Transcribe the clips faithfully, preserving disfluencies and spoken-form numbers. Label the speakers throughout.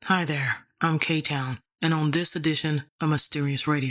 Speaker 1: Hi there, I'm K-Town, and on this edition of Mysterious Radio.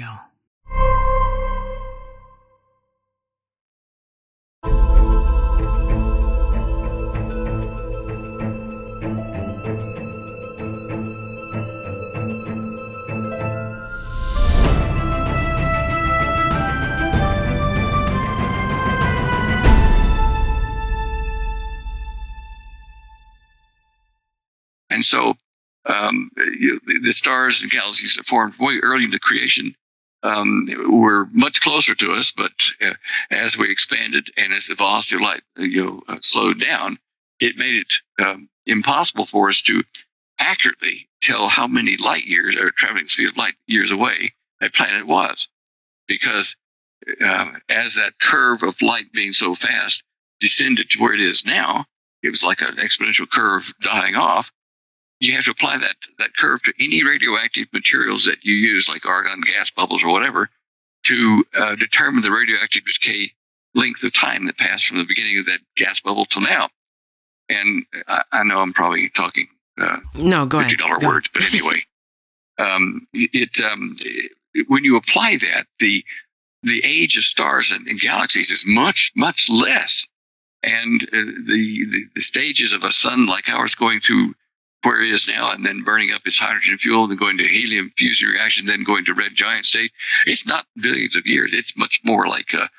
Speaker 2: And so um, you, the stars and galaxies that formed way early in the creation um, were much closer to us, but uh, as we expanded and as the velocity of light you know, uh, slowed down, it made it um, impossible for us to accurately tell how many light years, or traveling speed of light years away, a planet was. Because uh, as that curve of light being so fast descended to where it is now, it was like an exponential curve dying off. You have to apply that, that curve to any radioactive materials that you use, like argon gas bubbles or whatever, to uh, determine the radioactive decay length of time that passed from the beginning of that gas bubble till now. And I, I know I'm probably talking uh,
Speaker 1: no, go
Speaker 2: fifty dollars
Speaker 1: ahead.
Speaker 2: words, but anyway, um, it, um, it when you apply that, the the age of stars and, and galaxies is much, much less. And uh, the, the the stages of a sun like ours going through where it is now, and then burning up its hydrogen fuel, then going to helium fusion reaction, then going to red giant state. It's not billions of years. It's much more like uh,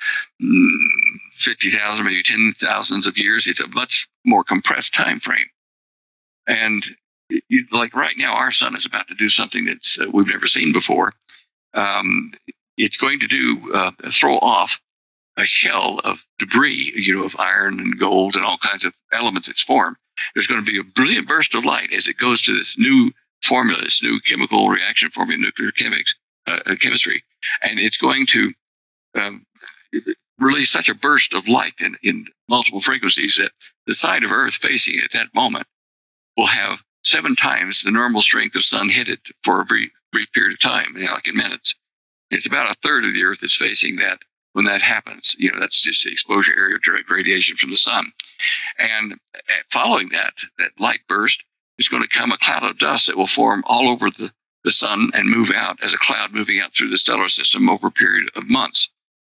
Speaker 2: fifty thousand, maybe ten thousands of years. It's a much more compressed time frame. And it, it, like right now, our sun is about to do something that's uh, we've never seen before. Um, it's going to do uh, throw off a shell of debris, you know, of iron and gold and all kinds of elements it's formed. There's going to be a brilliant burst of light as it goes to this new formula, this new chemical reaction forming nuclear chemics, uh, chemistry. And it's going to um, release such a burst of light in, in multiple frequencies that the side of Earth facing it at that moment will have seven times the normal strength of sun hit it for a brief, brief period of time, you know, like in minutes. It's about a third of the Earth that's facing that. When that happens, you know, that's just the exposure area of direct radiation from the sun. And following that, that light burst, is going to come a cloud of dust that will form all over the, the sun and move out as a cloud moving out through the stellar system over a period of months.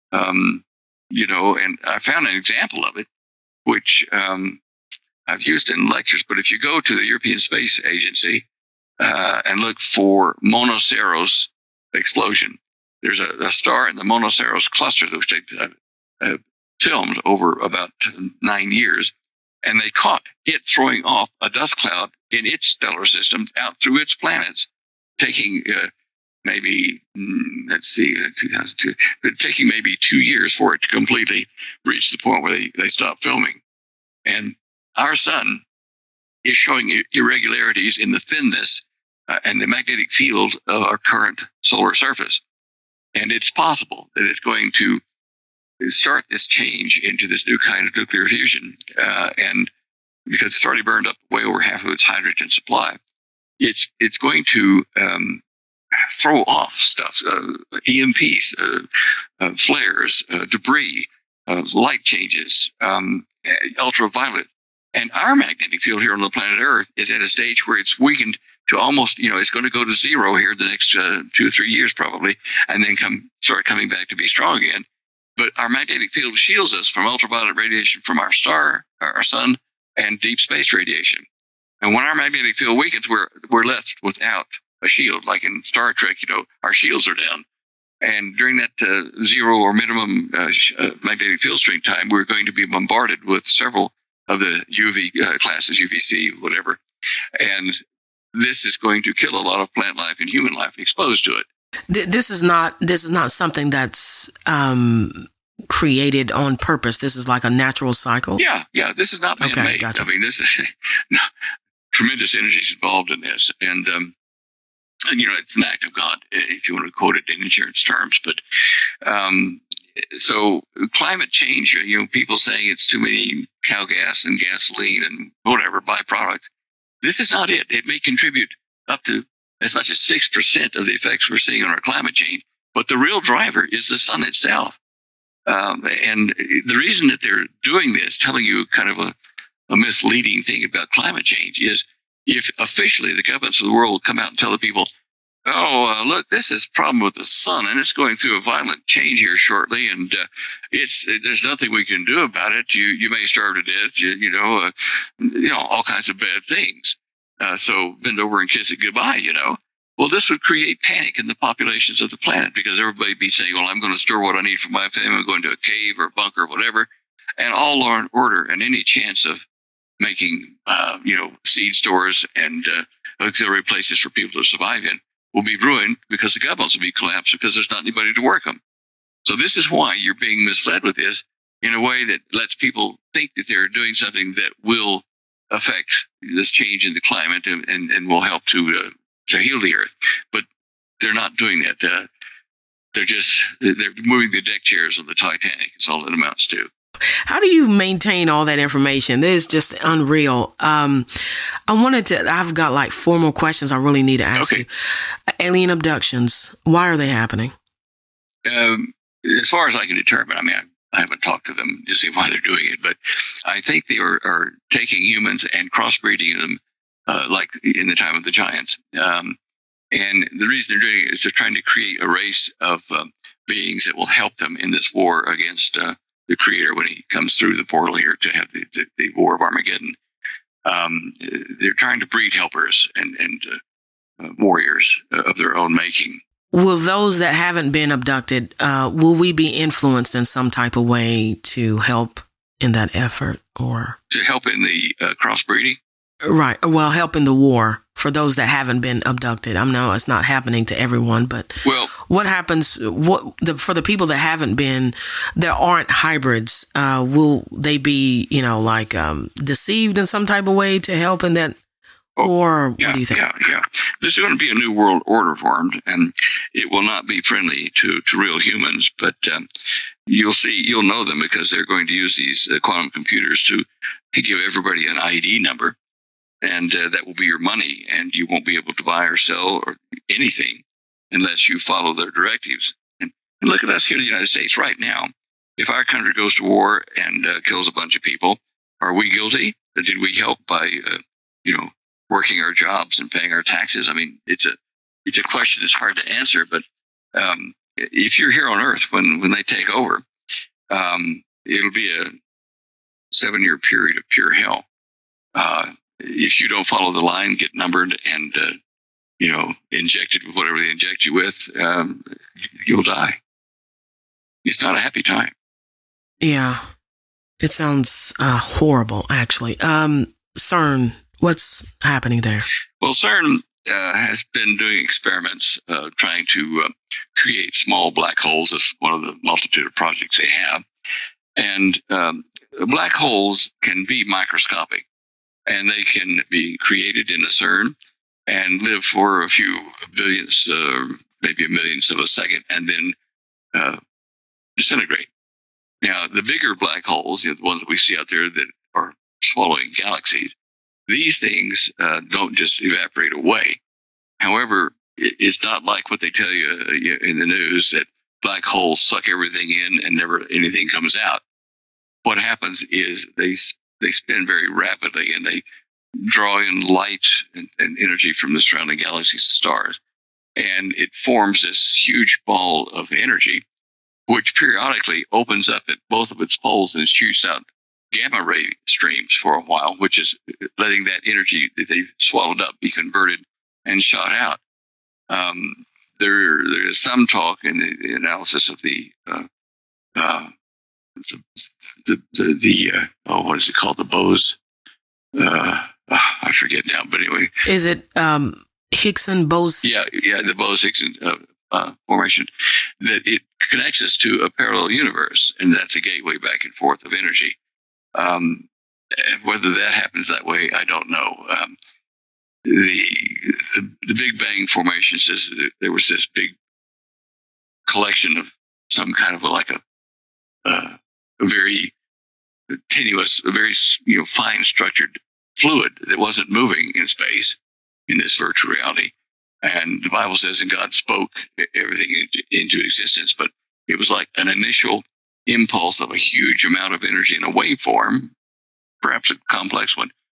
Speaker 2: Um, you know, and I found an example of it, which um, I've used in lectures, but if you go to the European Space Agency uh, and look for Monoceros explosion, there's a, a star in the Monoceros cluster that they uh, uh, filmed over about nine years, and they caught it throwing off a dust cloud in its stellar system out through its planets, taking uh, maybe, mm, let's see, uh, two thousand two, but taking maybe two years for it to completely reach the point where they, they stopped filming. And our sun is showing irregularities in the thinness uh, and the magnetic field of our current solar surface. And it's possible that it's going to start this change into this new kind of nuclear fusion. Uh, and because it's already burned up way over half of its hydrogen supply, it's it's going to um, throw off stuff, uh, E M Ps, uh, uh, flares, uh, debris, uh, light changes, um, ultraviolet. And our magnetic field here on the planet Earth is at a stage where it's weakened to almost, you know, it's going to go to zero here the next uh, two or three years probably, and then come start coming back to be strong again. But our magnetic field shields us from ultraviolet radiation from our star, our sun, and deep space radiation. And when our magnetic field weakens, we're we're left without a shield. Like in Star Trek, you know, our shields are down. And during that uh, zero or minimum uh, sh- uh, magnetic field strength time, we're going to be bombarded with several of the U V uh, classes, U V C, whatever. And this is going to kill a lot of plant life and human life exposed to it.
Speaker 1: This is not this is not something that's um, created on purpose. This is like a natural cycle.
Speaker 2: Yeah, yeah. This is not man-made.
Speaker 1: Okay, gotcha.
Speaker 2: I mean, this is no, tremendous energies involved in this, and um, and you know, it's an act of God, if you want to quote it in insurance terms. But um, so climate change, you know, people saying it's too many cow gas and gasoline and whatever byproducts. This is not it. It may contribute up to as much as six percent of the effects we're seeing on our climate change. But the real driver is the sun itself. Um, and the reason that they're doing this, telling you kind of a, a misleading thing about climate change, is if officially the governments of the world come out and tell the people, oh, uh, look, this is a problem with the sun, and it's going through a violent change here shortly, and uh, it's there's nothing we can do about it. You you may starve to death, you, you know, uh, you know, all kinds of bad things. Uh, so bend over and kiss it goodbye, you know. Well, this would create panic in the populations of the planet because everybody would be saying, well, I'm going to store what I need for my family. I'm going to a cave or a bunker or whatever, and all law and order and any chance of making, uh, you know, seed stores and uh, auxiliary places for people to survive in will be ruined because the governments will be collapsed because there's not anybody to work them. So this is why you're being misled with this in a way that lets people think that they're doing something that will affect this change in the climate and, and, and will help to uh, to heal the earth. But they're not doing that. Uh, they're just they're moving the deck chairs on the Titanic. It's all it amounts to.
Speaker 1: How do you maintain all that information? This is just unreal. Um, I wanted to, I've got like four more questions I really need to ask
Speaker 2: okay.
Speaker 1: you. Alien abductions, why are they happening?
Speaker 2: Um, as far as I can determine, I mean, I, I haven't talked to them to see why they're doing it, but I think they are, are taking humans and crossbreeding them, uh, like in the time of the giants. Um, and the reason they're doing it is they're trying to create a race of um, beings that will help them in this war against uh, the Creator when he comes through the portal here to have the, the, the War of Armageddon. Um, they're trying to breed helpers and, and uh, uh, warriors uh, of their own making.
Speaker 1: Will those that haven't been abducted, uh, will we be influenced in some type of way to help in that effort? Or
Speaker 2: to help in the uh, crossbreeding?
Speaker 1: Right. Well, help in the war for those that haven't been abducted. I know it's not happening to everyone, but
Speaker 2: well,
Speaker 1: what happens what the, for the people that haven't been, there aren't hybrids, uh, will they be, you know, like um, deceived in some type of way to help in that?
Speaker 2: Oh,
Speaker 1: or
Speaker 2: yeah,
Speaker 1: what do you think?
Speaker 2: Yeah, yeah. There's going to be a new world order formed, and it will not be friendly to, to real humans, but um, you'll see, you'll know them because they're going to use these uh, quantum computers to, to give everybody an I D number. And uh, that will be your money, and you won't be able to buy or sell or anything unless you follow their directives. And, and look at us here in the United States right now. If our country goes to war and uh, kills a bunch of people, are we guilty? Or did we help by, uh, you know, working our jobs and paying our taxes? I mean, it's a it's a question that's hard to answer. But um, if you're here on Earth when when they take over, um, it'll be a seven-year period of pure hell. Uh, If you don't follow the line, get numbered, and uh, you know, injected with whatever they inject you with, um, you'll die. It's not a happy time.
Speaker 1: Yeah, it sounds uh, horrible, actually. Um, CERN, what's happening there?
Speaker 2: Well, CERN uh, has been doing experiments uh, trying to uh, create small black holes. As one of the multitude of projects they have, and um, black holes can be microscopic. And they can be created in a CERN and live for a few billions, uh, maybe a millionth of a second, and then uh, disintegrate. Now, the bigger black holes, you know, the ones that we see out there that are swallowing galaxies, these things uh, don't just evaporate away. However, it's not like what they tell you in the news that black holes suck everything in and never anything comes out. What happens is they They spin very rapidly, and they draw in light and, and energy from the surrounding galaxies and stars. And it forms this huge ball of energy, which periodically opens up at both of its poles and shoots out gamma ray streams for a while, which is letting that energy that they've swallowed up be converted and shot out. Um, there, there is some talk in the, the analysis of the uh, uh, the the, the uh, oh, what is it called? The Bose. Uh, I forget now, but anyway.
Speaker 1: Is it um, Higgs-Bose?
Speaker 2: Yeah, yeah, the Bose-Higgs uh, uh, formation. That it connects us to a parallel universe, and that's a gateway back and forth of energy. Um, whether that happens that way, I don't know. Um, the, the the Big Bang formation says that there was this big collection of some kind of a, like a uh, a very tenuous, a very you know fine structured fluid that wasn't moving in space in this virtual reality. And the Bible says, and God spoke everything into, into existence, but it was like an initial impulse of a huge amount of energy in a waveform, perhaps a complex one,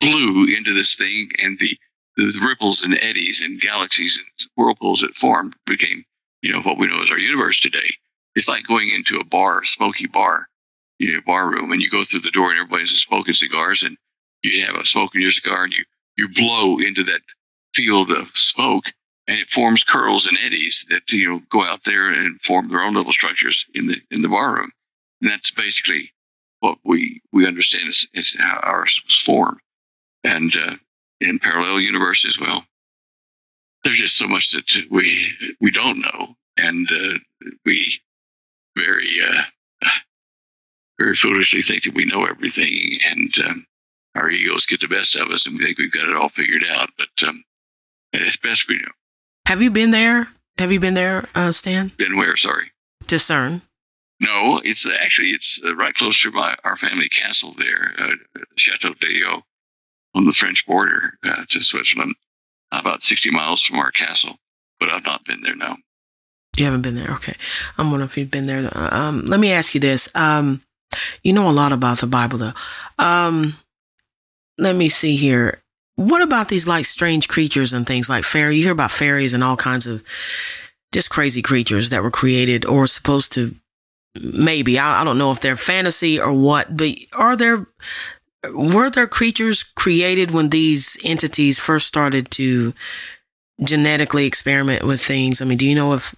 Speaker 2: blew into this thing, and the, the ripples and eddies and galaxies and whirlpools that formed became, you know, what we know as our universe today. It's like going into a bar, a smoky bar, you know, bar room, and you go through the door and everybody's smoking cigars, and you have a smoke in your cigar, and you, you blow into that field of smoke, and it forms curls and eddies that, you know, go out there and form their own little structures in the in the bar room. And that's basically what we we understand is, is how ours was formed. And uh, in parallel universes, well, there's just so much that we we don't know, and uh, we very uh, very foolishly think that we know everything, and um, our egos get the best of us, and we think we've got it all figured out. But um, it's best we know.
Speaker 1: Have you been there? Have you been there, uh, Stan?
Speaker 2: Been where? Sorry.
Speaker 1: To CERN.
Speaker 2: No, it's actually it's uh, right close to my our family castle there, uh, Chateau d'Eau, on the French border uh, to Switzerland, about sixty miles from our castle. But I've not been there, no.
Speaker 1: You haven't been there? Okay. I'm wondering if you've been there. Um, let me ask you this. Um, you know a lot about the Bible, though. Um, let me see here. What about these like strange creatures and things like fairy? You hear about fairies and all kinds of just crazy creatures that were created or supposed to, maybe, I, I don't know if they're fantasy or what, but are there, were there creatures created when these entities first started to genetically experiment with things? I mean, do you know if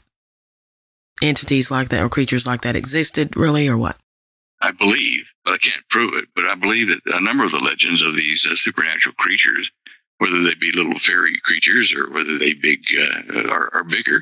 Speaker 1: entities like that or creatures like that existed really, or what?
Speaker 2: I believe, but I can't prove it, but I believe that a number of the legends of these uh, supernatural creatures, whether they be little fairy creatures or whether they big uh, are, are bigger,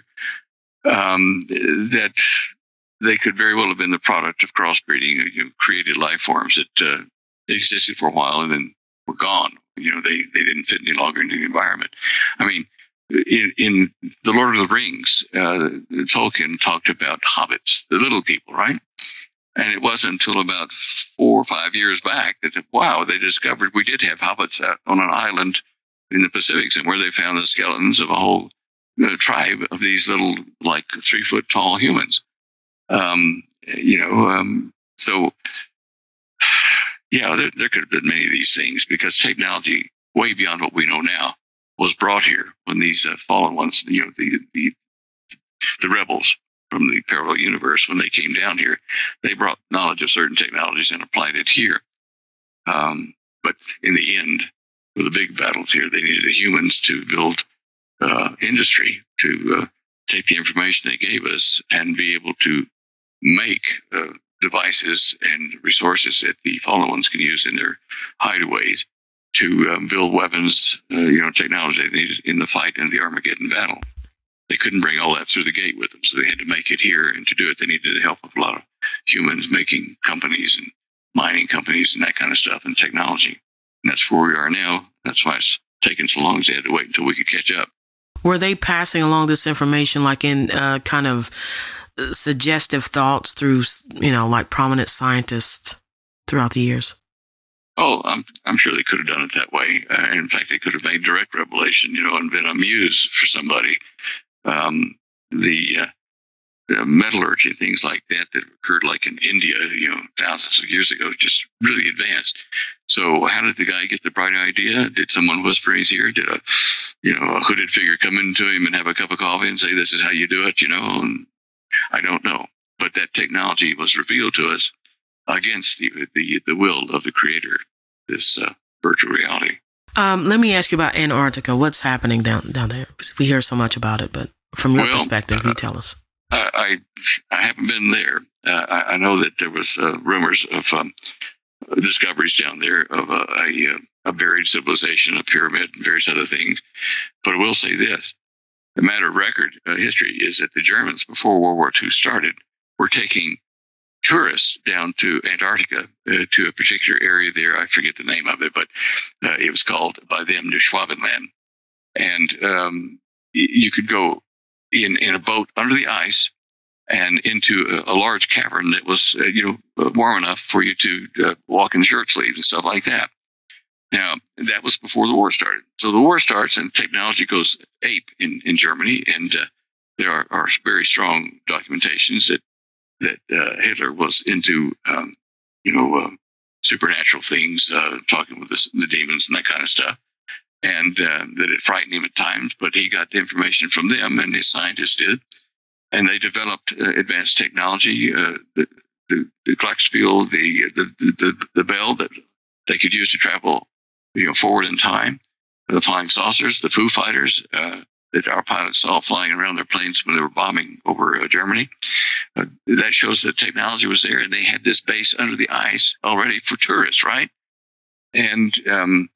Speaker 2: um, that they could very well have been the product of crossbreeding, you know, created life forms that uh, existed for a while and then were gone. You know, they, they didn't fit any longer into the environment. I mean, in, in The Lord of the Rings, uh, Tolkien talked about hobbits, the little people, right? And it wasn't until about four or five years back that, wow, they discovered we did have hobbits out on an island in the Pacific, and where they found the skeletons of a whole uh, tribe of these little, like, three-foot tall humans. Um, you know, um, so, yeah, there, there could have been many of these things because technology, way beyond what we know now, was brought here when these uh, fallen ones, you know, the, the, the rebels from the parallel universe, when they came down here, they brought knowledge of certain technologies and applied it here. Um, but in the end, for the big battles here, they needed the humans to build uh, industry, to uh, take the information they gave us and be able to make uh, devices and resources that the fallen ones can use in their hideaways to um, build weapons, uh, you know, technology they needed in the fight in the Armageddon battle. They couldn't bring all that through the gate with them, so they had to make it here. And to do it, they needed the help of a lot of humans making companies and mining companies and that kind of stuff and technology. And that's where we are now. That's why it's taken so long, because they had to wait until we could catch up.
Speaker 1: Were they passing along this information like in uh, kind of suggestive thoughts through, you know, like prominent scientists throughout the years?
Speaker 2: Oh, I'm I'm sure they could have done it that way. Uh, in fact, they could have made direct revelation, you know, and been a muse for somebody. Um, the, uh, the metallurgy, things like that, that occurred like in India, you know, thousands of years ago, just really advanced. So how did the guy get the bright idea? Did someone whisper in his ear? Did a, you know, a hooded figure come into him and have a cup of coffee and say, this is how you do it, you know? And I don't know. But that technology was revealed to us against the the, the will of the creator, this uh, virtual reality. Um,
Speaker 1: let me ask you about Antarctica. What's happening down down there? Because we hear so much about it, but from your well, perspective, uh, you tell us.
Speaker 2: I, I I haven't been there. Uh, I, I know that there was uh, rumors of um, discoveries down there of a, a, a buried civilization, a pyramid, and various other things. But I will say this: the matter of record uh, history is that the Germans, before World War Two started, were taking tourists down to Antarctica, uh, to a particular area there. I forget the name of it, but uh, it was called by them New Schwabenland. And um, y- you could go in, in a boat under the ice and into a, a large cavern that was, uh, you know, warm enough for you to uh, walk in shirt sleeves and stuff like that. Now, that was before the war started. So the war starts and technology goes ape in, in Germany, and uh, there are, are very strong documentations that that uh, Hitler was into, um, you know, uh, supernatural things, uh, talking with the, the demons and that kind of stuff, and uh, that it frightened him at times. But he got the information from them, and his scientists did, and they developed uh, advanced technology, uh, the, the the Glockenspiel, the, the the the bell that they could use to travel, you know, forward in time. The flying saucers, the Foo Fighters uh, that our pilots saw flying around their planes when they were bombing over uh, Germany. Uh, that shows that technology was there, and they had this base under the ice already for tourists, right? And um,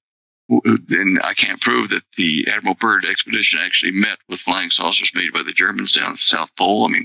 Speaker 2: then I can't prove that the Admiral Byrd expedition actually met with flying saucers made by the Germans down at the South Pole. I mean,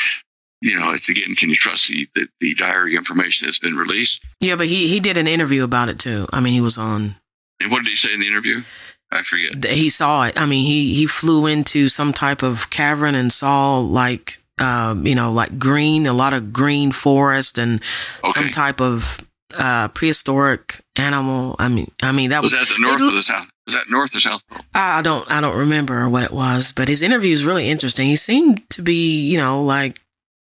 Speaker 2: you know, it's again, can you trust the, the, the diary information that's been released?
Speaker 1: Yeah, but he, he did an interview about it too. I mean, he was on.
Speaker 2: And what did he say in the interview? I forget.
Speaker 1: He saw it. I mean, he, he flew into some type of cavern and saw like, um, you know, like green, a lot of green forest and okay. some type of uh, prehistoric animal. I mean, I mean that was,
Speaker 2: was that the north it, or the south? Was that north or south pole?
Speaker 1: I don't, I don't remember what it was, but his interview is really interesting. He seemed to be, you know, like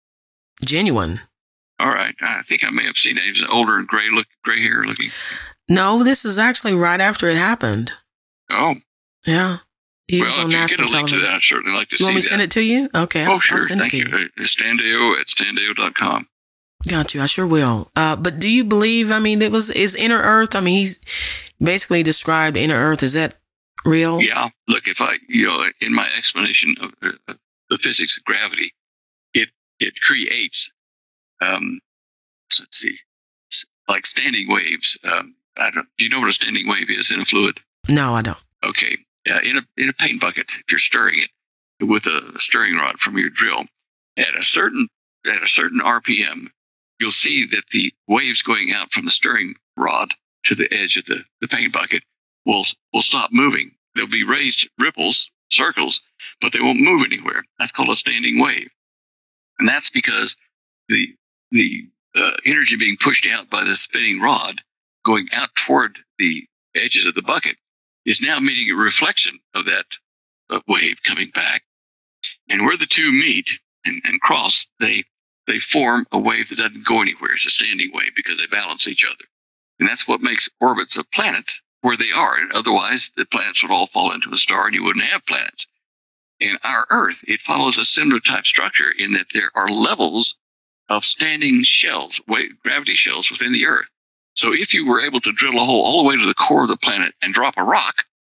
Speaker 1: genuine.
Speaker 2: All right, I think I may have seen it. He was older and gray look, gray hair looking.
Speaker 1: No, this is actually right after it happened.
Speaker 2: Oh.
Speaker 1: Yeah. He
Speaker 2: well,
Speaker 1: was on
Speaker 2: if you
Speaker 1: national
Speaker 2: get a link
Speaker 1: television.
Speaker 2: to that, I'd certainly like to
Speaker 1: you
Speaker 2: see that.
Speaker 1: Want me to send it to you? Okay.
Speaker 2: Oh,
Speaker 1: I'll,
Speaker 2: sure.
Speaker 1: I'll send
Speaker 2: Thank
Speaker 1: it to
Speaker 2: you.
Speaker 1: you.
Speaker 2: Uh, Standeo at standeo dot com.
Speaker 1: Got you. I sure will. Uh, but do you believe, I mean, it was, is Inner Earth, I mean, he's basically described Inner Earth. Is that real?
Speaker 2: Yeah. Look, if I, you know, in my explanation of uh, the physics of gravity, it, it creates, um, let's see, like standing waves. Um, I don't, do you know what a standing wave is in a fluid?
Speaker 1: No, I don't.
Speaker 2: Okay. Uh, in a in a paint bucket, if you're stirring it with a stirring rod from your drill, at a certain at a certain R P M, you'll see that the waves going out from the stirring rod to the edge of the, the paint bucket will will stop moving. There'll be raised ripples, circles, but they won't move anywhere. That's called a standing wave, and that's because the the uh, energy being pushed out by the spinning rod going out toward the edges of the bucket is now meeting a reflection of that uh, wave coming back. And where the two meet and, and cross, they they form a wave that doesn't go anywhere. It's a standing wave because they balance each other. And that's what makes orbits of planets where they are. And otherwise, the planets would all fall into a star and you wouldn't have planets. In our Earth, it follows a similar type structure in that there are levels of standing shells, gravity shells within the Earth. So if you were able to drill a hole all the way to the core of the planet and drop a rock,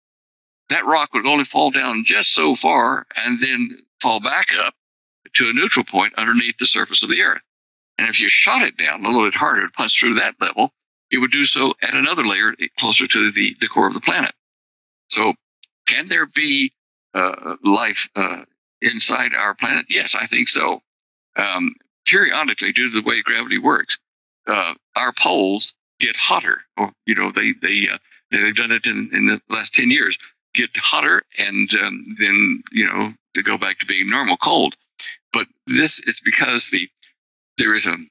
Speaker 2: that rock would only fall down just so far and then fall back up to a neutral point underneath the surface of the Earth. And if you shot it down a little bit harder to punch through that level, it would do so at another layer closer to the, the core of the planet. So can there be uh, life uh, inside our planet? Yes, I think so. Um, periodically, due to the way gravity works, uh, our poles get hotter, or you know, they they uh, they've done it in, in the last ten years. Get hotter, and um, then you know they go back to being normal cold. But this is because the there is a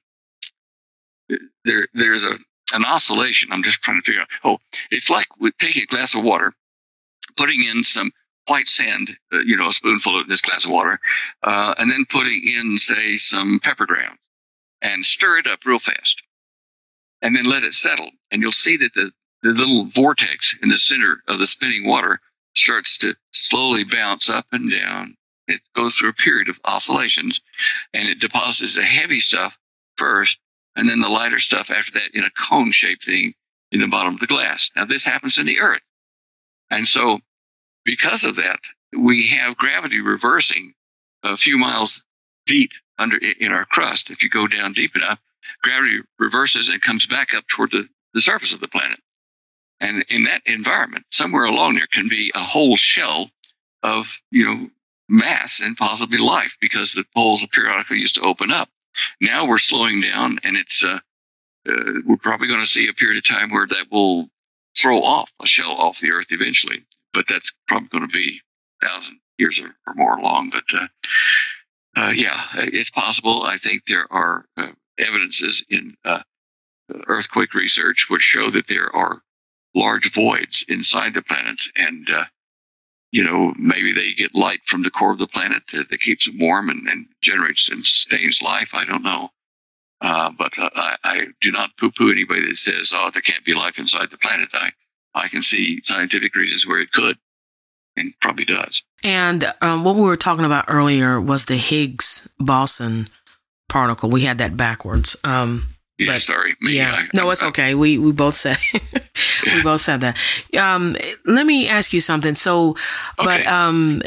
Speaker 2: there there's a an oscillation. I'm just trying to figure out. Oh, it's like with taking a glass of water, putting in some white sand, uh, you know, a spoonful of this glass of water, uh, and then putting in, say, some pepper ground, and stir it up real fast. And then let it settle. And you'll see that the, the little vortex in the center of the spinning water starts to slowly bounce up and down. It goes through a period of oscillations, and it deposits the heavy stuff first, and then the lighter stuff after that in a cone-shaped thing in the bottom of the glass. Now, this happens in the Earth. And so because of that, we have gravity reversing a few miles deep under in our crust. If you go down deep enough, gravity reverses and comes back up toward the, the surface of the planet. And in that environment, somewhere along there can be a whole shell of, you know, mass and possibly life, because the poles periodically used to open up. Now we're slowing down, and it's uh, uh, we're probably going to see a period of time where that will throw off a shell off the Earth eventually. But that's probably going to be a thousand years or, or more long. But uh, uh, yeah, it's possible. I think there are uh, evidences in uh, earthquake research which show that there are large voids inside the planet, and uh, you know, maybe they get light from the core of the planet that, that keeps it warm and, and generates and sustains life. I don't know. Uh, but uh, I, I do not poo-poo anybody that says, "Oh, there can't be life inside the planet." I I can see scientific reasons where it could, and probably does.
Speaker 1: And um, what we were talking about earlier was the Higgs boson particle. We had that backwards. Um,
Speaker 2: yeah,
Speaker 1: but,
Speaker 2: sorry.
Speaker 1: Me, yeah,
Speaker 2: I,
Speaker 1: no,
Speaker 2: I,
Speaker 1: it's
Speaker 2: I,
Speaker 1: okay. We we both said we both said that. Um, let me ask you something. So,
Speaker 2: okay.
Speaker 1: but um.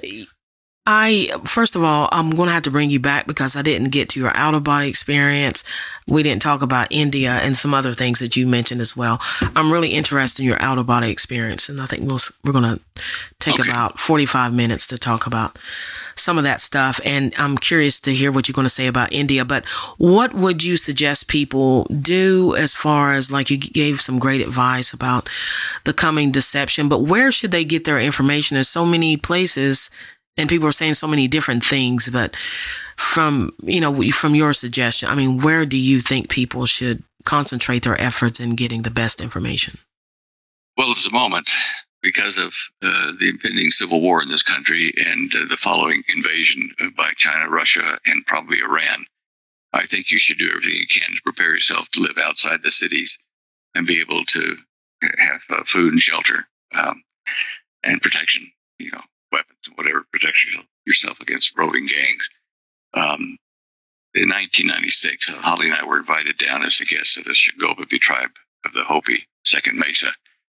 Speaker 1: I, first of all, I'm going to have to bring you back because I didn't get to your out of body experience. We didn't talk about India and some other things that you mentioned as well. I'm really interested in your out of body experience. And I think we'll, we're going to take
Speaker 2: okay.
Speaker 1: about forty-five minutes to talk about some of that stuff. And I'm curious to hear what you're going to say about India. But what would you suggest people do as far as, like, you gave some great advice about the coming deception, but where should they get their information? There's so many places. And people are saying so many different things, but from, you know, from your suggestion, I mean, where do you think people should concentrate their efforts in getting the best information?
Speaker 2: Well, at the moment, because of uh, the impending civil war in this country and uh, the following invasion by China, Russia, and probably Iran, I think you should do everything you can to prepare yourself to live outside the cities and be able to have uh, food and shelter um, and protection, you know. Weapons and whatever, protect yourself against roving gangs. Um, in nineteen ninety-six, Holly and I were invited down as a guest of the Shungopavi tribe of the Hopi, Second Mesa.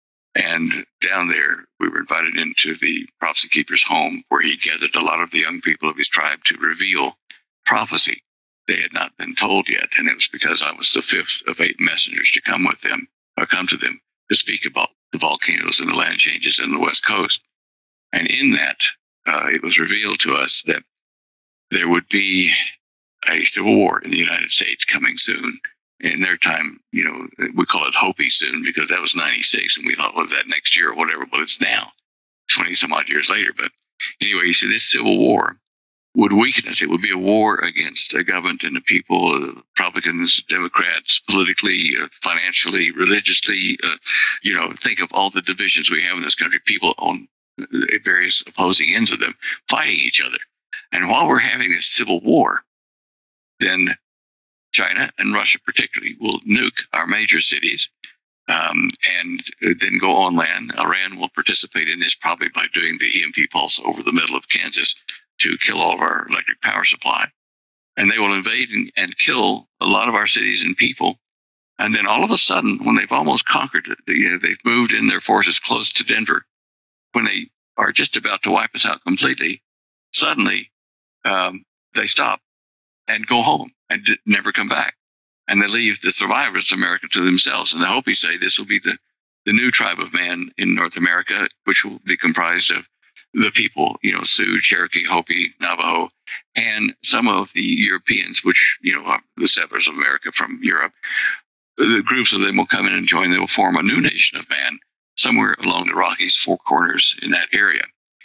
Speaker 2: And down there, we were invited into the prophecy keeper's home, where he gathered a lot of the young people of his tribe to reveal prophecy. They had not been told yet, and it was because I was the fifth of eight messengers to come with them, or come to them, to speak about the volcanoes and the land changes in the West Coast. And in that, uh, it was revealed to us that there would be a civil war in the United States coming soon. In their time, you know, we call it Hopi soon because that was ninety-six, and we thought, was that next year or whatever? Well, it's now, twenty some odd years later. But anyway, he said this civil war would weaken us. It would be a war against the government and the people, uh, Republicans, Democrats, politically, uh, financially, religiously. Uh, you know, think of all the divisions we have in this country. People on various opposing ends of them fighting each other. And while we're having this civil war, then China and Russia particularly will nuke our major cities um, and then go on land. Iran will participate in this probably by doing the E M P pulse over the middle of Kansas to kill all of our electric power supply. And they will invade and, and kill a lot of our cities and people. And then all of a sudden, when they've almost conquered it, they, they've moved in their forces close to Denver, when they are just about to wipe us out completely, suddenly um, they stop and go home and d- never come back. And they leave the survivors of America to themselves. And the Hopi say this will be the, the new tribe of man in North America, which will be comprised of the people, you know, Sioux, Cherokee, Hopi, Navajo, and some of the Europeans, which, you know, are the settlers of America from Europe. The groups of them will come in and join. They will form a new nation of man somewhere along the Rockies, Four Corners in that area,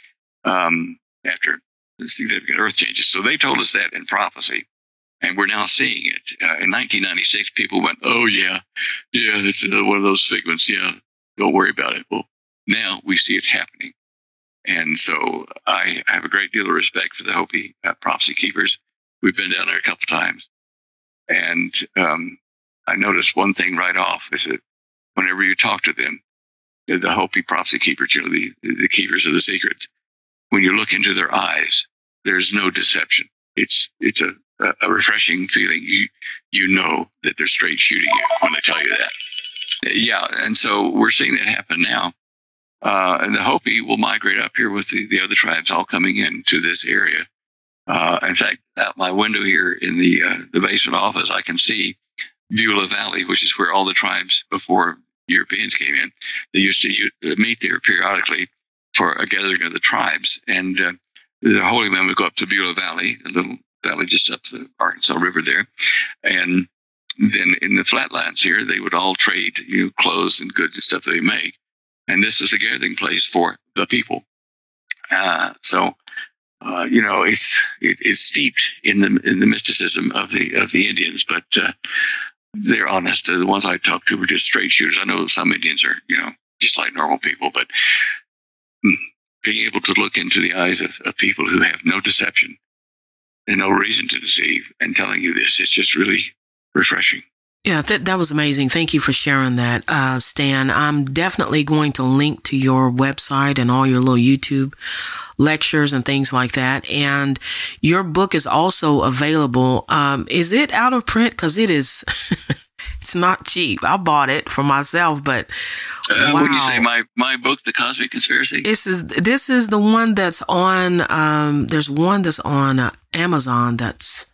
Speaker 2: um, after significant earth changes. So they told us that in prophecy, and we're now seeing it. Uh, in nineteen ninety-six, people went, "Oh, yeah, yeah, it's another one of those figments. Yeah, don't worry about it." Well, now we see it happening. And so I have a great deal of respect for the Hopi uh, prophecy keepers. We've been down there a couple times. And um, I noticed one thing right off is that whenever you talk to them, the, the Hopi prophecy keepers, you know, the, the keepers of the secrets, when you look into their eyes, there's no deception. It's it's a, a refreshing feeling. You you know that they're straight shooting you when they tell you that. Yeah, and so we're seeing that happen now. Uh, and the Hopi will migrate up here with the, the other tribes all coming into this area. Uh, in fact, out my window here in the uh, the basement office, I can see Beulah Valley, which is where all the tribes before Europeans came in. They used to u- meet there periodically for a gathering of the tribes. And uh, the holy men would go up to Beulah Valley, a little valley just up the Arkansas River there. And then in the flatlands here, they would all trade, you know, clothes and goods and stuff that they make. And this was a gathering place for the people. Uh, so, uh, you know, it's it, it's steeped in the in the mysticism of the of the Indians, but uh, they're honest. The ones I talked to were just straight shooters. I know some Indians are, you know, just like normal people, but being able to look into the eyes of, of people who have no deception and no reason to deceive and telling you this, it's just really refreshing.
Speaker 1: Yeah, that that was amazing. Thank you for sharing that, uh, Stan. I'm definitely going to link to your website and all your little YouTube lectures and things like that. And your book is also available. Um, is it out of print? Because it is, it's not cheap. I bought it for myself, but
Speaker 2: uh,
Speaker 1: wow.
Speaker 2: When you say my my book, The Cosmic Conspiracy,
Speaker 1: this is this is the one that's on. Um, there's one that's on uh, Amazon. That's.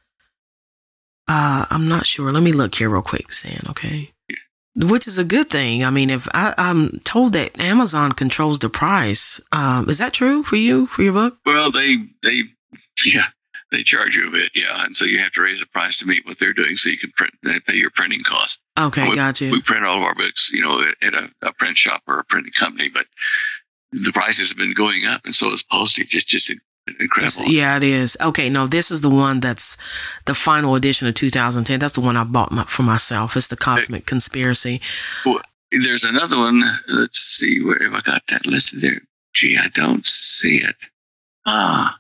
Speaker 1: Uh, I'm not sure. Let me look here real quick, Stan, okay? Yeah. Which is a good thing. I mean, if I, I'm told that Amazon controls the price. Um, is that true for you, for your book?
Speaker 2: Well, they, they, yeah, they charge you a bit, yeah. And so you have to raise the price to meet what they're doing so you can print, they pay your printing costs.
Speaker 1: Okay,
Speaker 2: we,
Speaker 1: got you.
Speaker 2: We print all of our books, you know, at, at a, a print shop or a printing company, but the prices have been going up, and so is postage. It's just incredible.
Speaker 1: Yeah, it is. Okay, no, this is the one that's the final edition of two thousand ten. That's the one I bought my, for myself. It's The Cosmic Conspiracy.
Speaker 2: Well, there's another one. Let's see. Where have I got that listed there? Gee, I don't see it. Ah.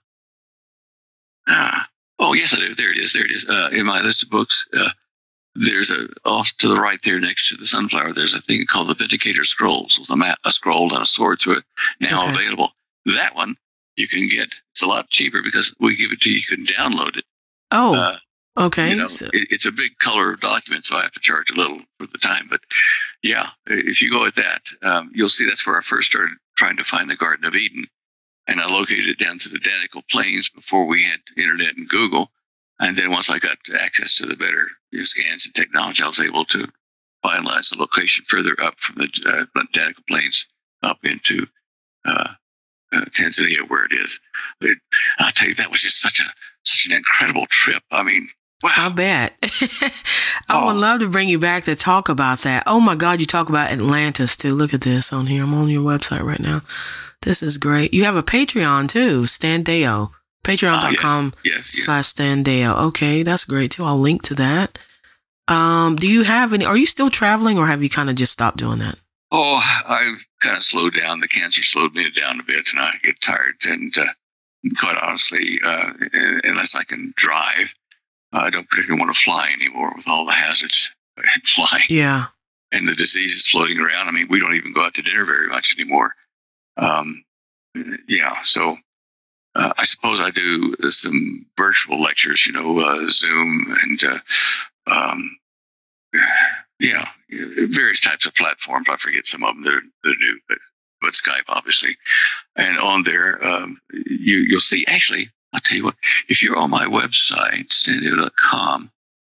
Speaker 2: Ah. Oh, yes, I do. There it is. There it is. Uh, in my list of books, uh, there's a, off to the right there next to the sunflower, there's a thing called the Vindicator Scrolls with a, map, a scroll and a sword through it, now okay. available. That one you can get. It's a lot cheaper because we give it to you. You can download it.
Speaker 1: Oh, uh, okay.
Speaker 2: You know, so. it, it's a big color document, so I have to charge a little for the time. But yeah, if you go with that, um, you'll see that's where I first started trying to find the Garden of Eden. And I located it down to the Danakil Plains before we had internet and Google. And then once I got access to the better you know, scans and technology, I was able to finalize the location further up from the uh, Danakil Plains up into uh, uh, Tanzania, where it is. But I'll tell you, that was just such a such an incredible trip. I mean, wow.
Speaker 1: I bet. I oh. would love to bring you back to talk about that. Oh my God, you talk about Atlantis too. Look at this on here. I'm on your website right now. This is great. You have a Patreon too, Stan Deyo. Patreon.com
Speaker 2: uh, yes, yes, yes.
Speaker 1: slash Stan Deyo. Okay, that's great too. I'll link to that. Um, do you have any, are you still traveling or have you kind of just stopped doing that?
Speaker 2: Oh, I've kind of slowed down. The cancer slowed me down a bit and I get tired. And uh, quite honestly, uh, unless I can drive, I don't particularly want to fly anymore with all the hazards in flying.
Speaker 1: Yeah.
Speaker 2: And the diseases floating around. I mean, we don't even go out to dinner very much anymore. Um, yeah, so uh, I suppose I do uh, some virtual lectures, you know, uh, Zoom and, uh, um, yeah, various types of platforms. I forget some of them that are, that are new, but, but Skype, obviously. And on there, um, you, you'll see, actually, I'll tell you what, if you're on my website, stan deyo dot com,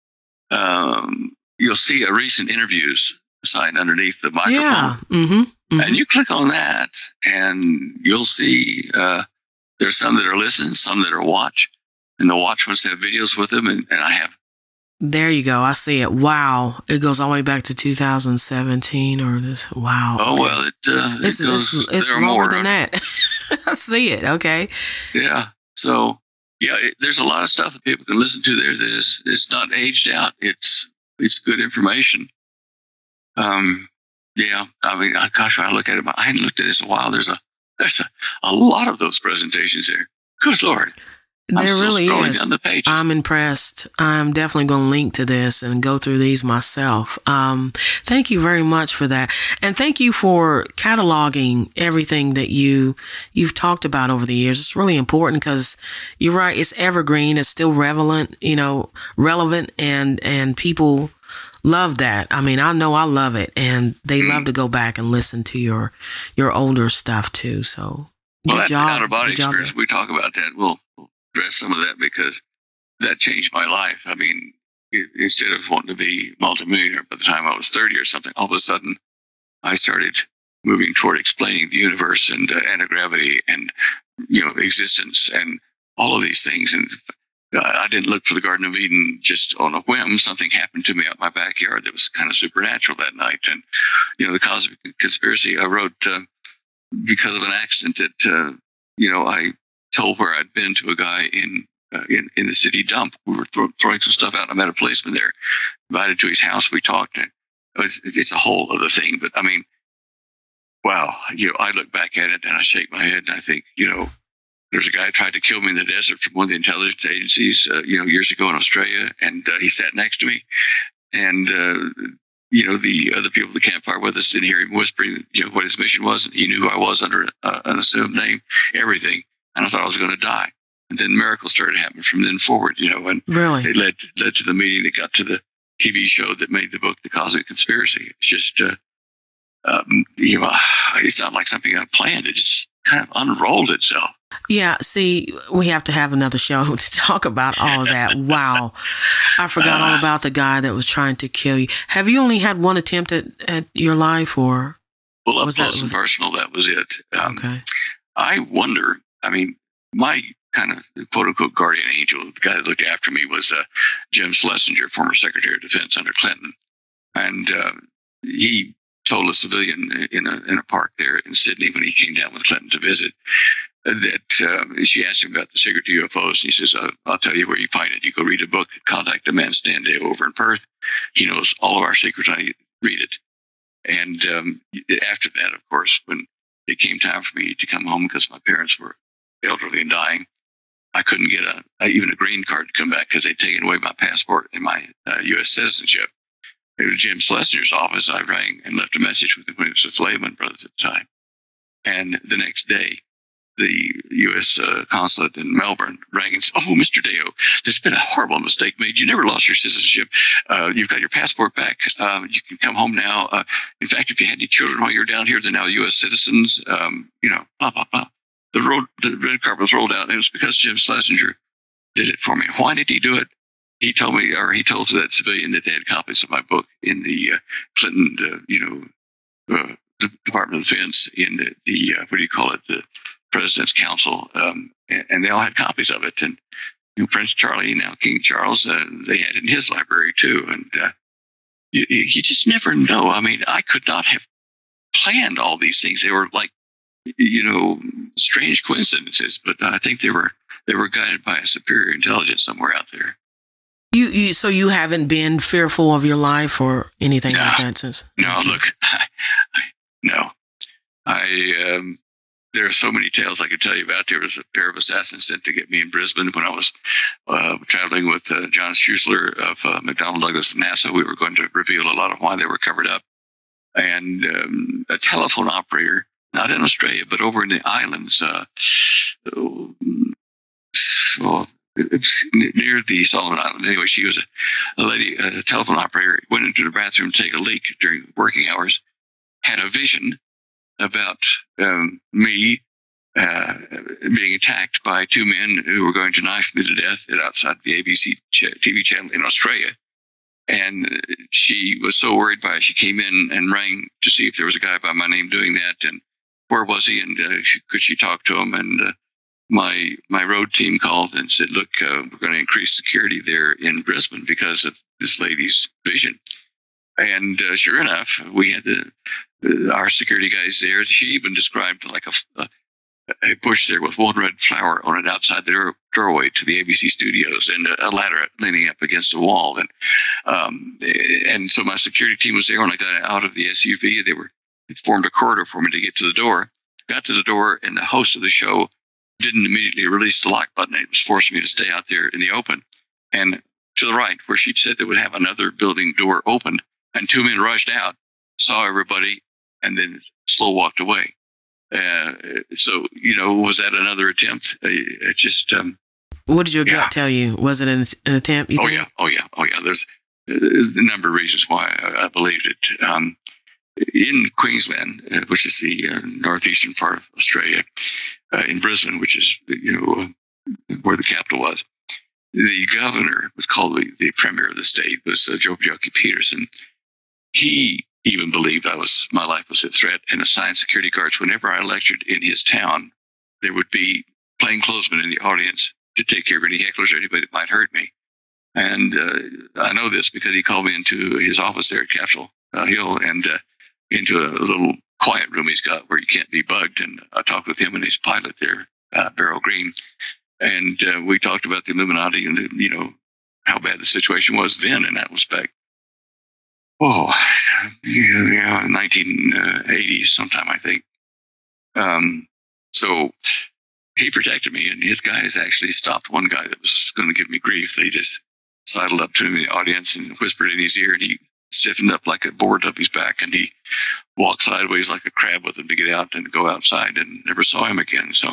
Speaker 2: um, you'll see a recent interviews sign underneath the microphone.
Speaker 1: Yeah. Mm-hmm. Mm-hmm.
Speaker 2: And you click on that, and you'll see uh, there's some that are listen, some that are watch, and the watch ones have videos with them, and, and I have.
Speaker 1: There you go. I see it. Wow. It goes all the way back to two thousand seventeen or this. Wow.
Speaker 2: Oh,
Speaker 1: okay.
Speaker 2: well, it, uh,
Speaker 1: it's,
Speaker 2: it goes,
Speaker 1: it's, it's longer
Speaker 2: more,
Speaker 1: than that. I see it. Okay.
Speaker 2: Yeah. So, yeah, it, there's a lot of stuff that people can listen to there that is it's not aged out. It's it's good information. Um. Yeah, I mean, gosh, when I look at it, I hadn't looked at this in a while. There's a there's a, a lot of those presentations there. Good Lord. I'm
Speaker 1: there really is.
Speaker 2: Down the pages.
Speaker 1: I'm impressed. I'm definitely going to link to this and go through these myself. Um, thank you very much for that. And thank you for cataloging everything that you, you've talked about over the years. It's really important because you're right. It's evergreen. It's still relevant, you know, relevant and, and people love that. I mean, I know I love it, and they love to go back and listen to your your older stuff too. So, good
Speaker 2: well, that's
Speaker 1: job.
Speaker 2: The out-of-body
Speaker 1: good
Speaker 2: experience.
Speaker 1: Job.
Speaker 2: We talk about that. We'll, we'll address some of that because that changed my life. I mean, it, instead of wanting to be multimillionaire by the time I was thirty or something, all of a sudden I started moving toward explaining the universe and uh, anti-gravity and you know existence and all of these things. And Uh, I didn't look for the Garden of Eden just on a whim. Something happened to me out my backyard that was kind of supernatural that night. And, you know, the Cosmic Conspiracy I wrote uh, because of an accident that, uh, you know, I told where I'd been to a guy in uh, in, in the city dump. We were throw, throwing some stuff out. I met a policeman there, invited to his house. We talked. And it was, it's a whole other thing. But, I mean, wow, you know, I look back at it and I shake my head and I think, you know, there's a guy who tried to kill me in the desert from one of the intelligence agencies, uh, you know, years ago in Australia, and uh, he sat next to me. and uh, you know, the other people at the campfire with us didn't hear him whispering, you know, what his mission was. He knew who I was under uh, an assumed name, everything, and I thought I was going to die. And then miracles started happening from then forward, you know, and
Speaker 1: really?
Speaker 2: It led led to the meeting that got to the T V show that made the book, The Cosmic Conspiracy. It's just, uh, um, you know, it's not like something I planned. It just kind of unrolled itself.
Speaker 1: Yeah, see, we have to have another show to talk about all of that. Wow. I forgot uh, all about the guy that was trying to kill you. Have you only had one attempt at, at your life, or?
Speaker 2: Well, up
Speaker 1: was
Speaker 2: close
Speaker 1: that, was
Speaker 2: and personal, that was it. Um,
Speaker 1: okay.
Speaker 2: I wonder, I mean, my kind of quote-unquote guardian angel, the guy that looked after me, was uh, Jim Schlesinger, former Secretary of Defense under Clinton. And uh, he told a civilian in a, in a park there in Sydney when he came down with Clinton to visit, that uh, she asked him about the secret U F Os, and he says, uh, I'll tell you where you find it. You go read a book, contact a man Stan Day over in Perth. He knows all of our secrets. I read it. And um, after that, of course, when it came time for me to come home because my parents were elderly and dying, I couldn't get a, even a green card to come back because they'd taken away my passport and my uh, U S citizenship. It was Jim Schlesinger's office. I rang and left a message with him when he was with Flaman Brothers at the time. And the next day, the U S uh, consulate in Melbourne rang and said, oh, Mister Deo, there's been a horrible mistake made. You never lost your citizenship. Uh, you've got your passport back. Uh, you can come home now. Uh, in fact, if you had any children while you're down here, they're now U S citizens. Um, you know, blah, blah, blah. The, road, the red carpet was rolled out, and it was because Jim Schlesinger did it for me. Why did he do it? He told me, or he told that civilian that they had copies of my book in the uh, Clinton, uh, you know, uh, the Department of Defense, in the, the uh, what do you call it, the President's Council, um, and, and they all had copies of it. And you know, Prince Charlie, now King Charles, uh, they had it in his library too. And uh, you, you just never know. I mean, I could not have planned all these things. They were like, you know, strange coincidences, but I think they were they were guided by a superior intelligence somewhere out there.
Speaker 1: You, you so you haven't been fearful of your life or anything
Speaker 2: no,
Speaker 1: like that since?
Speaker 2: No, look, I, I, no. I um, there are so many tales I could tell you about. There was a pair of assassins sent to get me in Brisbane when I was uh, traveling with uh, John Schuessler of uh, McDonnell Douglas and NASA. We were going to reveal a lot of why they were covered up. And um, a telephone operator, not in Australia, but over in the islands, uh, oh, well, it's near the Solomon Islands. Anyway, she was a, a lady, a telephone operator, went into the bathroom to take a leak during working hours, had a vision about um, me uh, being attacked by two men who were going to knife me to death outside the A B C ch- T V channel in Australia. And she was so worried by it, she came in and rang to see if there was a guy by my name doing that, and where was he, and uh, she, could she talk to him? And uh, my my road team called and said, look, uh, we're going to increase security there in Brisbane because of this lady's vision. And uh, sure enough, we had the, the our security guys there. She even described like a, a, a bush there with one red flower on it outside the door, doorway to the A B C studios, and a, a ladder leaning up against a wall. And um, and so my security team was there. When I got out of the S U V, they were it formed a corridor for me to get to the door. Got to the door, and the host of the show didn't immediately release the lock button. It was forcing me to stay out there in the open. And to the right, where she'd said they would have another building door opened, and two men rushed out, saw everybody, and then slow walked away. Uh, so, you know, was that another attempt? Uh, it just. Um,
Speaker 1: what did your
Speaker 2: yeah.
Speaker 1: gut tell you? Was it an, an attempt? You
Speaker 2: oh,
Speaker 1: think?
Speaker 2: yeah. Oh, yeah. Oh, yeah. There's, there's a number of reasons why I, I believed it. Um, in Queensland, uh, which is the uh, northeastern part of Australia, uh, in Brisbane, which is, you know, uh, where the capital was, the governor was called the, the premier of the state, was uh, Joe Bjelke Peterson. He even believed I was my life was at threat, and assigned security guards. Whenever I lectured in his town, there would be plainclothesmen in the audience to take care of any hecklers or anybody that might hurt me. And uh, I know this because he called me into his office there at Capitol uh, Hill, and uh, into a little quiet room he's got where you can't be bugged. And I talked with him and his pilot there, uh, Beryl Green, and uh, we talked about the Illuminati and the, you know, how bad the situation was then in that respect. Oh, yeah, nineteen eighties sometime, I think. Um, so he protected me, and his guys actually stopped one guy that was going to give me grief. They just sidled up to him in the audience and whispered in his ear, and he stiffened up like a board up his back, and he walked sideways like a crab with him to get out and go outside, and never saw him again. So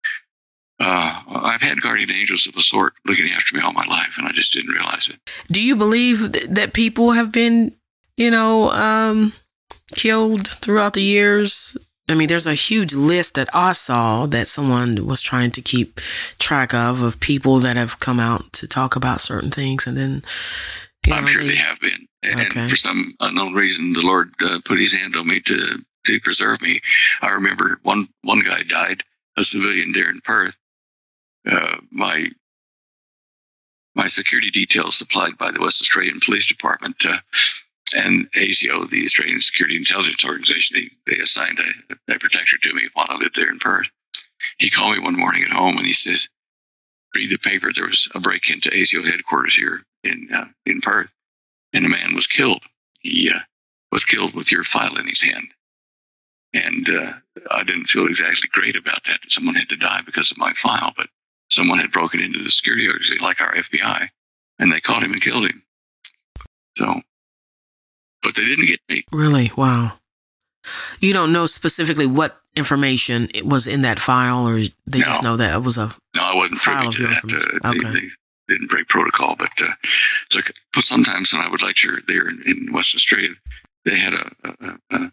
Speaker 2: uh, I've had guardian angels of a sort looking after me all my life, and I just didn't realize it.
Speaker 1: Do you believe th- that people have been, you know, um, killed throughout the years? I mean, there's a huge list that I saw that someone was trying to keep track of, of people that have come out to talk about certain things. And then, you
Speaker 2: I'm
Speaker 1: know,
Speaker 2: sure
Speaker 1: they,
Speaker 2: they have been. And
Speaker 1: okay.
Speaker 2: for some unknown reason, the Lord uh, put his hand on me to, to preserve me. I remember one, one guy died, a civilian there in Perth. Uh, my my security detail supplied by the West Australian Police Department uh, and A S I O, the Australian Security Intelligence Organization, they, they assigned a, a protector to me while I lived there in Perth. He called me one morning at home and he says, read the paper. There was a break into A S I O headquarters here in uh, in Perth, and a man was killed. He uh, was killed with your file in his hand. And uh, I didn't feel exactly great about that, that someone had to die because of my file, but someone had broken into the security organization, like our F B I, and they caught him and killed him. So, but they didn't get me.
Speaker 1: Really? Wow. You don't know specifically what information it was in that file, or they
Speaker 2: No.
Speaker 1: just know that it was a
Speaker 2: No, I wasn't
Speaker 1: file
Speaker 2: privy
Speaker 1: of
Speaker 2: to
Speaker 1: your
Speaker 2: that.
Speaker 1: information.
Speaker 2: Uh,
Speaker 1: Okay.
Speaker 2: they, they didn't break protocol, but uh, so, but sometimes when I would lecture there in, in West Australia, they had a, a, a,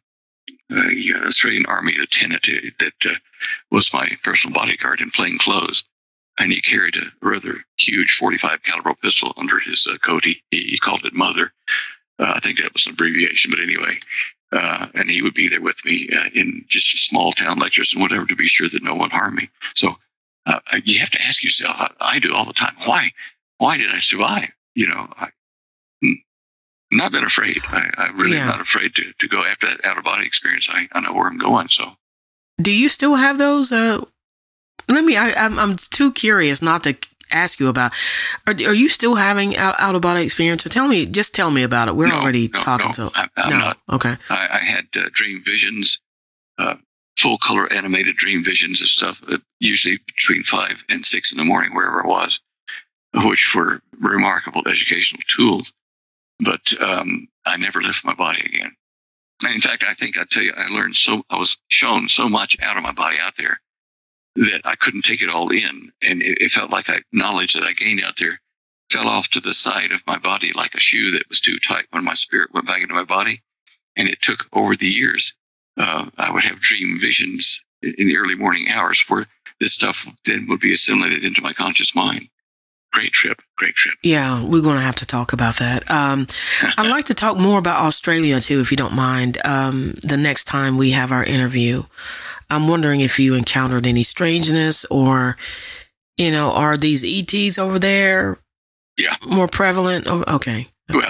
Speaker 2: a Australian Army lieutenant that uh, was my personal bodyguard in plain clothes, and he carried a rather huge forty-five caliber pistol under his uh, coat. He, he called it Mother. Uh, I think that was an abbreviation, but anyway. Uh, and he would be there with me uh, in just small town lectures and whatever to be sure that no one harmed me. So uh, you have to ask yourself, I, I do all the time, why why did I survive? You know, I, I'm not been afraid. I, I'm really
Speaker 1: Yeah.
Speaker 2: not afraid to, to go after that out-of-body experience. I, I know where I'm going, so.
Speaker 1: Do you still have those? Uh, let me, I, I'm, I'm too curious not to ask you about, are, are you still having out, out of body experience? Tell me, just tell me about it. We're
Speaker 2: No,
Speaker 1: already
Speaker 2: no,
Speaker 1: talking.
Speaker 2: no,
Speaker 1: So
Speaker 2: I'm, I'm
Speaker 1: no.
Speaker 2: not.
Speaker 1: Okay.
Speaker 2: I, I had uh, dream visions, uh, full color animated dream visions of stuff, uh, usually between five and six in the morning, wherever I was, which were remarkable educational tools. But um, I never left my body again. And in fact, I think I tell you, I learned so, I was shown so much out of my body out there that I couldn't take it all in. And it, it felt like I, knowledge that I gained out there fell off to the side of my body like a shoe that was too tight when my spirit went back into my body. And it took over the years. Uh, I would have dream visions in the early morning hours where this stuff then would be assimilated into my conscious mind. Great trip, great trip.
Speaker 1: Yeah, we're going to have to talk about that. Um, I'd like to talk more about Australia too, if you don't mind, um, the next time we have our interview. I'm wondering if you encountered any strangeness or, you know, are these E Ts over there
Speaker 2: Yeah.
Speaker 1: more prevalent? Oh, okay.
Speaker 2: Well,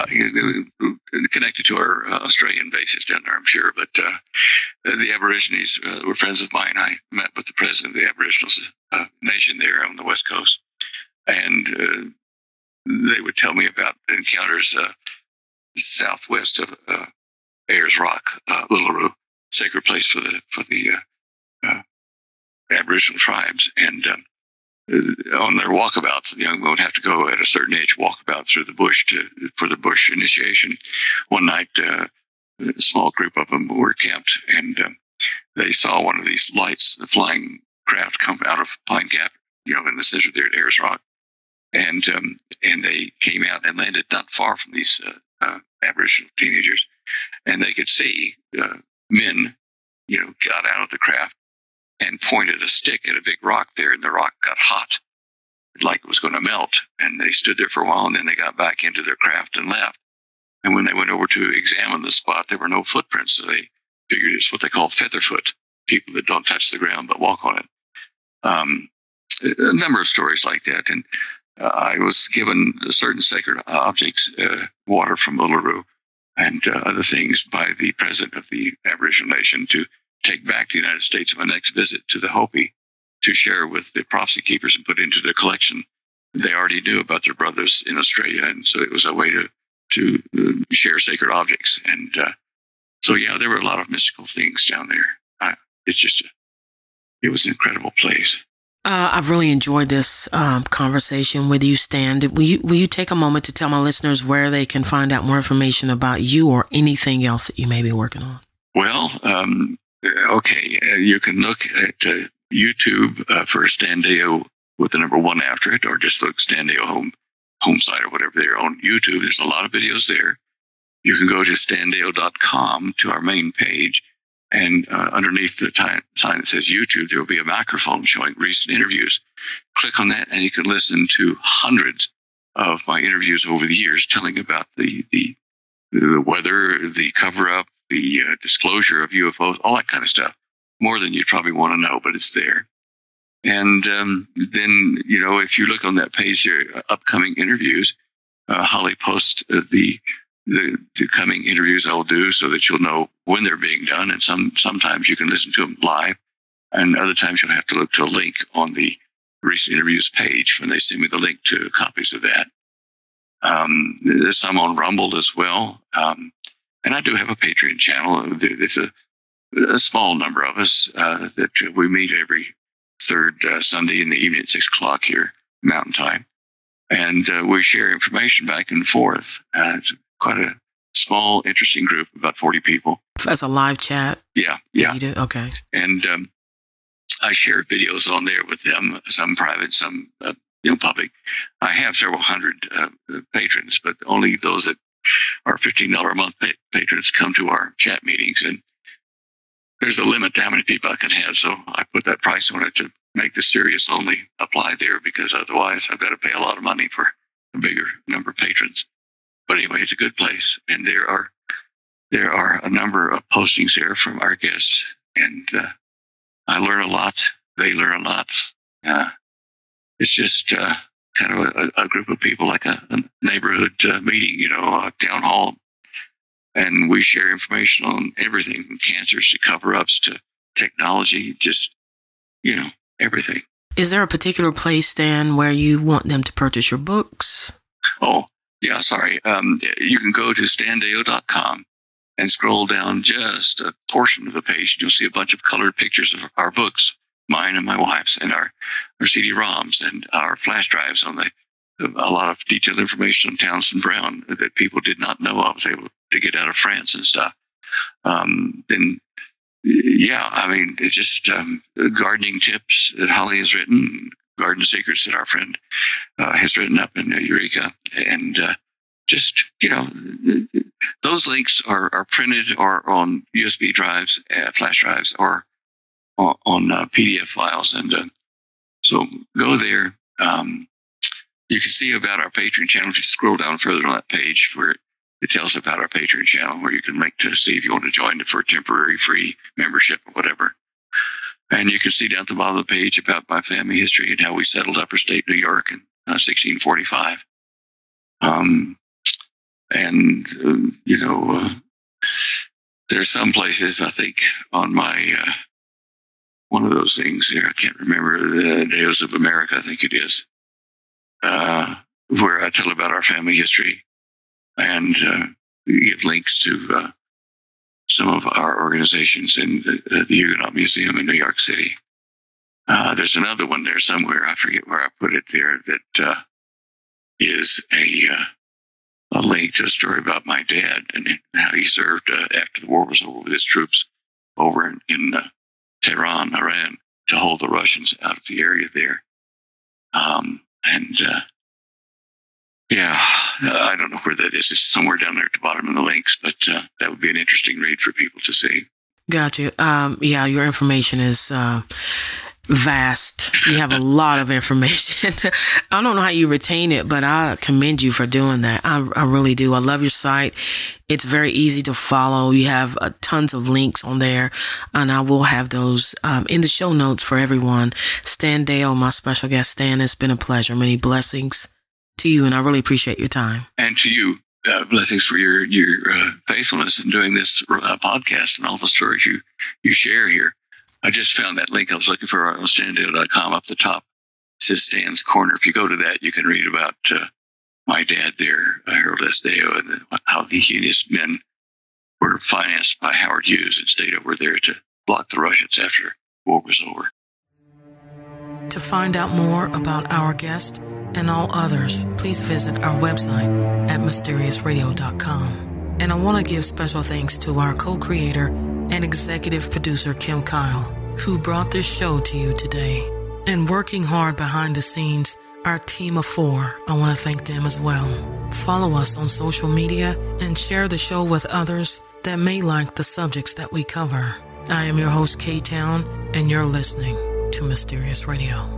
Speaker 2: connected to our uh, Australian bases down there, I'm sure. But uh, the Aborigines uh, were friends of mine. I met with the president of the Aboriginal uh, nation there on the West Coast. And uh, they would tell me about encounters uh, southwest of uh, Ayers Rock, uh, Uluru, sacred place for the for the uh, uh, Aboriginal tribes. And um, uh, on their walkabouts, the young men would have to go at a certain age, walk about through the bush to for the bush initiation. One night, uh, a small group of them were camped, and um, they saw one of these lights, the flying craft, come out of Pine Gap, you know, in the center there at Ayers Rock. And um, and they came out and landed not far from these uh, uh, Aboriginal teenagers, and they could see uh, men, you know, got out of the craft and pointed a stick at a big rock there, and the rock got hot, like it was going to melt. And they stood there for a while, and then they got back into their craft and left. And when they went over to examine the spot, there were no footprints, so they figured it's what they call featherfoot, people that don't touch the ground but walk on it. Um, a number of stories like that, and Uh, I was given certain sacred objects, uh, water from Uluru and uh, other things by the president of the Aboriginal nation to take back to the United States on my next visit to the Hopi to share with the prophecy keepers and put into their collection. They already knew about their brothers in Australia, and so it was a way to, to uh, share sacred objects. And uh, so, yeah, there were a lot of mystical things down there. I, it's just, a, it was an incredible place.
Speaker 1: Uh, I've really enjoyed this um, conversation with you, Stan. Will you, will you take a moment to tell my listeners where they can find out more information about you or anything else that you may be working on?
Speaker 2: Well, um, okay, uh, you can look at uh, YouTube uh, for Stan Deyo with the number one after it, or just look Stan Deyo home home site or whatever they're on YouTube. There's a lot of videos there. You can go to stan deyo dot com to our main page. And uh, underneath the t- sign that says YouTube, there will be a microphone showing recent interviews. Click on that, and you can listen to hundreds of my interviews over the years, telling about the the, the weather, the cover-up, the uh, disclosure of U F Os, all that kind of stuff. More than you'd probably want to know, but it's there. And um, then, you know, if you look on that page there, uh, upcoming interviews, uh, Holly posts uh, the The, the coming interviews I'll do so that you'll know when they're being done. And some sometimes you can listen to them live, and other times you'll have to look to a link on the recent interviews page when they send me the link to copies of that. Um, there's some on Rumble as well. Um, and I do have a Patreon channel. It's a, a small number of us uh, that we meet every third uh, Sunday in the evening at six o'clock here, Mountain Time. And uh, we share information back and forth. Uh, it's quite a small, interesting group, about forty people.
Speaker 1: As a live chat?
Speaker 2: Yeah, yeah.
Speaker 1: You do? Okay.
Speaker 2: And um, I share videos on there with them, some private, some uh, you know, public. I have several hundred uh, patrons, but only those that are fifteen dollars a month pa- patrons come to our chat meetings. And there's a limit to how many people I can have, so I put that price on it to make the serious only apply there, because otherwise I've got to pay a lot of money for a bigger number of patrons. But anyway, it's a good place, and there are there are a number of postings there from our guests, and uh, I learn a lot. They learn a lot. Uh, it's just uh, kind of a, a group of people, like a, a neighborhood uh, meeting, you know, a town hall, and we share information on everything from cancers to cover-ups to technology, just, you know, everything.
Speaker 1: Is there a particular place, Stan, where you want them to purchase your books?
Speaker 2: Oh, yeah, sorry. Um, you can go to stan deyo dot com and scroll down just a portion of the page. You'll see a bunch of colored pictures of our books, mine and my wife's, and our, our C D ROMs and our flash drives on the, a lot of detailed information on Townsend Brown that people did not know I was able to get out of France and stuff. Um, then, yeah, I mean, it's just um, gardening tips that Holly has written, garden secrets that our friend uh, has written up in uh, Eureka, and uh, just, you know, those links are, are printed or on U S B drives, uh, flash drives, or on, on uh, P D F files. And uh, so go there. Um, you can see about our Patreon channel. If you scroll down further on that page where it tells about our Patreon channel, where you can link to see if you want to join it for a temporary free membership or whatever. And you can see down at the bottom of the page about my family history and how we settled upper state New York in uh, sixteen forty-five. Um, and, uh, you know, uh, there's some places, I think, on my, uh, one of those things here, I can't remember, the Deos of America, I think it is, uh, where I tell about our family history and uh, give links to uh, some of our organizations in the, the Huguenot Museum in New York City. Uh, there's another one there somewhere, I forget where I put it there, that uh, is a, uh, a link to a story about my dad and how he served uh, after the war was over with his troops over in, in uh, Tehran, Iran, to hold the Russians out of the area there. Um, and uh, yeah, I don't know where that is. It's somewhere down there at the bottom of the links, but uh, that would be an interesting read for people to see.
Speaker 1: Gotcha. Um, yeah, your information is uh, vast. You have a lot of information. I don't know how you retain it, but I commend you for doing that. I, I really do. I love your site. It's very easy to follow. You have uh, tons of links on there, and I will have those um, in the show notes for everyone. Stan Deyo, my special guest. Stan, it's been a pleasure. Many blessings to you, and I really appreciate your time.
Speaker 2: And to you, uh, blessings for your your uh, faithfulness in doing this uh, podcast and all the stories you, you share here. I just found that link I was looking for on stan deyo dot com up the top. It says Stan's Corner. If you go to that, you can read about uh, my dad there, uh, Harold S. Deyo, and the, how the Unionist men were financed by Howard Hughes and stayed over there to block the Russians after the war was over.
Speaker 1: To find out more about our guest and all others, please visit our website at mysterious radio dot com. And I want to give special thanks to our co-creator and executive producer, Kim Kyle, who brought this show to you today. And working hard behind the scenes, our team of four, I want to thank them as well. Follow us on social media and share the show with others that may like the subjects that we cover. I am your host, K-Town, and you're listening to Mysterious Radio.